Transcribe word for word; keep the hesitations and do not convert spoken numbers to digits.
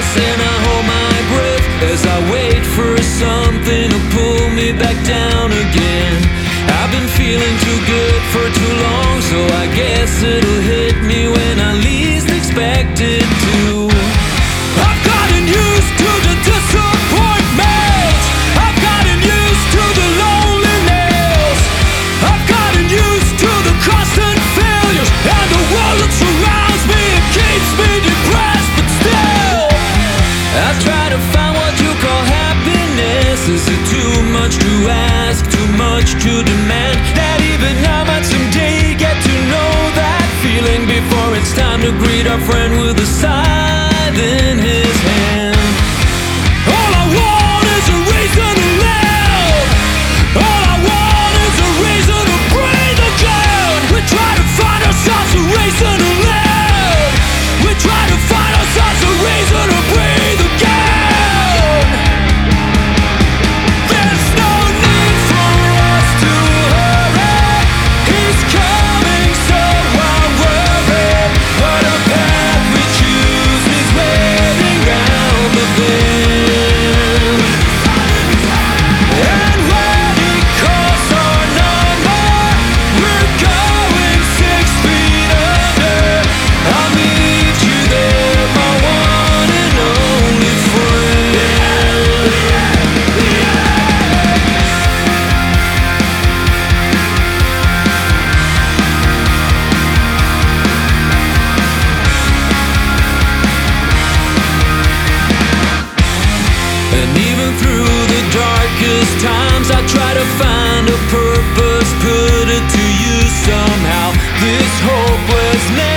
and I hold my breath as I wait for something to pull me back down again. I've been feeling too good for too long, so I guess it'll hit me when I least expect it to. I've gotten used to the disappointment, I've gotten used to the loneliness, I've gotten used to the constant failures and the world that surrounds me and keeps me depressed. But still, I try to find what you call happiness. Is it too much to ask, too much to demand, that even I might someday get to know that feeling before it's time to greet our friend with a scythe in his hand? All I want is a reason to live, all I want is a reason to breathe again. We try to find ourselves a reason to live, we try to find ourselves a reason to breathe again. There's no need for us to hurry, he's coming, so I'm worried. What a path we choose is waiting round the bend. And when he calls our number, we're going six feet under. I'll meet you there, my one and only friend. And even through the darkest times, I try to find a purpose, put it to use somehow. This hopelessness